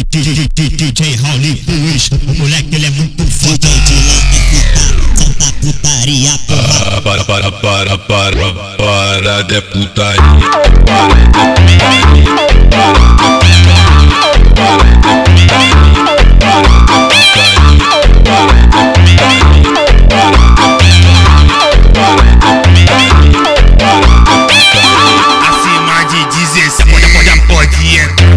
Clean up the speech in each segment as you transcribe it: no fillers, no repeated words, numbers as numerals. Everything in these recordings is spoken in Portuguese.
DJ Raul Luiz, o moleque ele é muito foda. DJ de lá santa putaria, porra. Para de putaria, para de putaria, para de putaria, para de putaria, para de putaria, para de putaria, para de putaria, para de putaria. Acima de 16, pode entrar.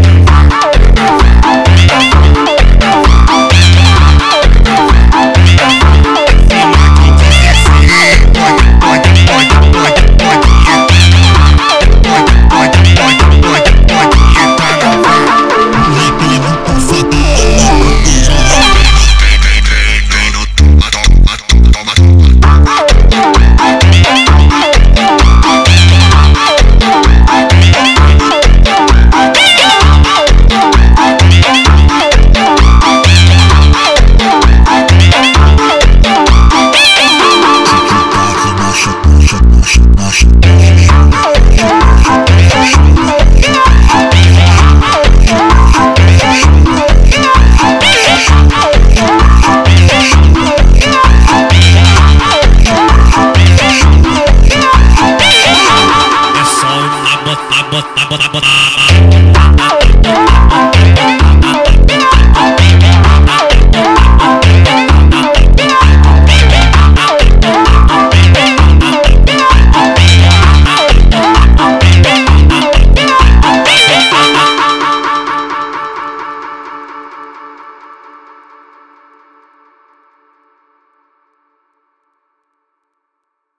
Bota